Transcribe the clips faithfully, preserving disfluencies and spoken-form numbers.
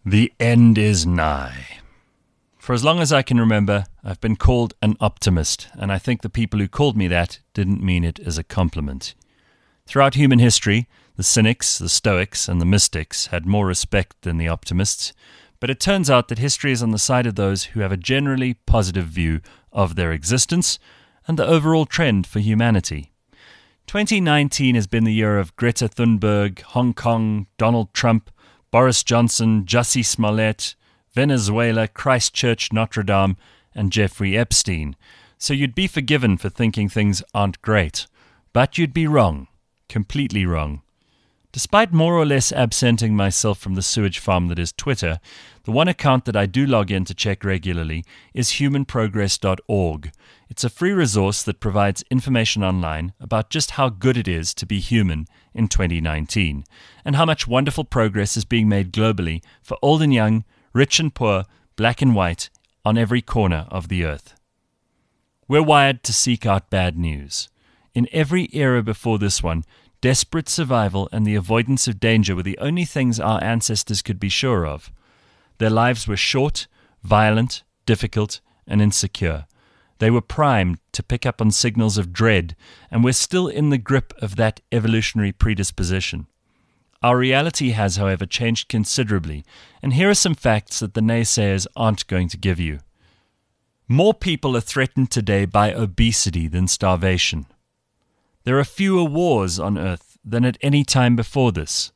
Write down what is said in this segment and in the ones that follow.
The end is nigh. For as long as I can remember, I've been called an optimist, and I think the people who called me that didn't mean it as a compliment. Throughout human history, the cynics, the stoics, and the mystics had more respect than the optimists, but it turns out that history is on the side of those who have a generally positive view of their existence and the overall trend for humanity. twenty nineteen has been the year of Greta Thunberg, Hong Kong, Donald Trump, Boris Johnson, Jussie Smollett, Venezuela, Christchurch, Notre Dame, and Jeffrey Epstein. So you'd be forgiven for thinking things aren't great. But you'd be wrong. Completely wrong. Despite more or less absenting myself from the sewage farm that is Twitter, the one account that I do log in to check regularly is human progress dot org. It's a free resource that provides information online about just how good it is to be human in twenty nineteen, and how much wonderful progress is being made globally for old and young, rich and poor, black and white, on every corner of the earth. We're wired to seek out bad news. In every era before this one, desperate survival and the avoidance of danger were the only things our ancestors could be sure of. Their lives were short, violent, difficult, and insecure. They were primed to pick up on signals of dread, and we're still in the grip of that evolutionary predisposition. Our reality has, however, changed considerably, and here are some facts that the naysayers aren't going to give you. More people are threatened today by obesity than starvation. There are fewer wars on Earth than at any time before this.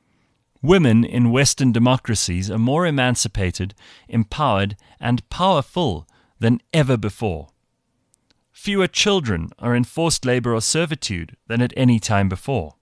Women in Western democracies are more emancipated, empowered, and powerful than ever before. Fewer children are in forced labor or servitude than at any time before.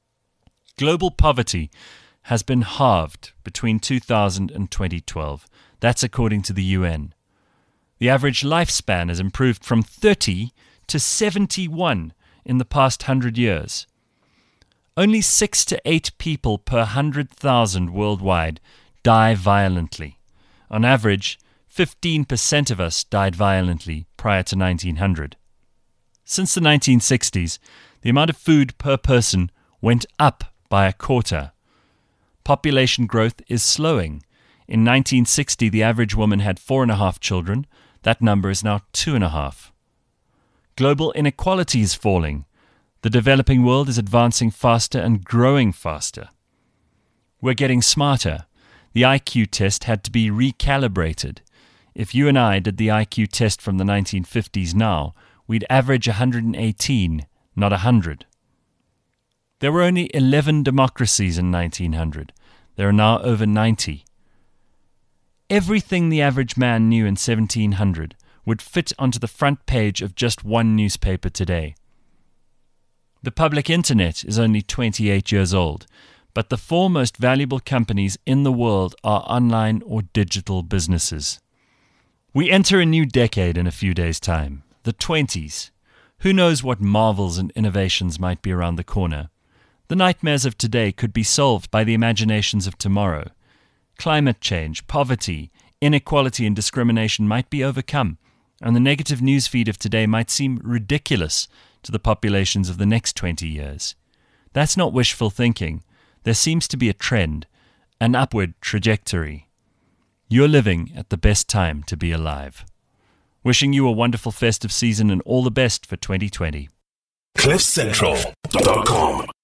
Global poverty has been halved between two thousand and twenty twelve. That's according to the U N. The average lifespan has improved from thirty to seventy-one in the past hundred years. Only six to eight people per hundred thousand worldwide die violently. On average, fifteen percent of us died violently prior to nineteen hundred. Since the nineteen sixties, the amount of food per person went up by a quarter. Population growth is slowing. In nineteen sixty, the average woman had four and a half children. That number is now two and a half. Global inequality is falling. The developing world is advancing faster and growing faster. We're getting smarter. The I Q test had to be recalibrated. If you and I did the I Q test from the nineteen fifties now, we'd average one hundred eighteen, not one hundred. There were only eleven democracies in nineteen hundred. There are now over ninety. Everything the average man knew in seventeen hundred would fit onto the front page of just one newspaper today. The public internet is only twenty-eight years old, but the four most valuable companies in the world are online or digital businesses. We enter a new decade in a few days' time, the twenties. Who knows what marvels and innovations might be around the corner? The nightmares of today could be solved by the imaginations of tomorrow. Climate change, poverty, inequality and discrimination might be overcome, and the negative news feed of today might seem ridiculous to the populations of the next twenty years. That's not wishful thinking. There seems to be a trend, an upward trajectory. You're living at the best time to be alive. Wishing you a wonderful festive season and all the best for twenty twenty. cliff central dot com